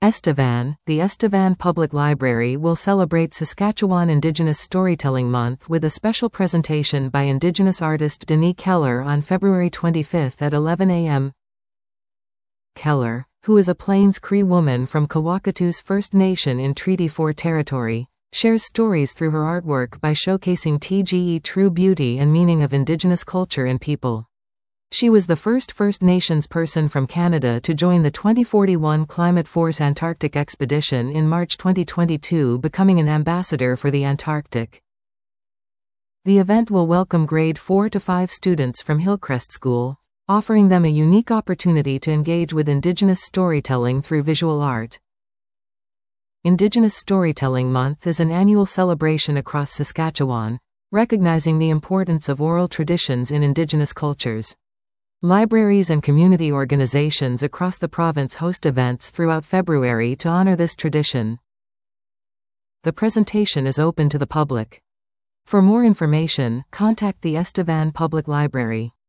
Estevan. The Estevan Public Library will celebrate Saskatchewan Indigenous Storytelling Month with a special presentation by Indigenous artist Denise Keller on February 25 at 11 a.m. Keller, who is a Plains Cree woman from Kawakatus First Nation in Treaty 4 territory, shares stories through her artwork by showcasing TGE true beauty and meaning of Indigenous culture and people. She was the first First Nations person from Canada to join the 2041 Climate Force Antarctic Expedition in March 2022, becoming an ambassador for the Antarctic. The event will welcome grade 4 to 5 students from Hillcrest School, offering them a unique opportunity to engage with Indigenous storytelling through visual art. Indigenous Storytelling Month is an annual celebration across Saskatchewan, recognizing the importance of oral traditions in Indigenous cultures. Libraries and community organizations across the province host events throughout February to honor this tradition. The presentation is open to the public. For more information, contact the Estevan Public Library.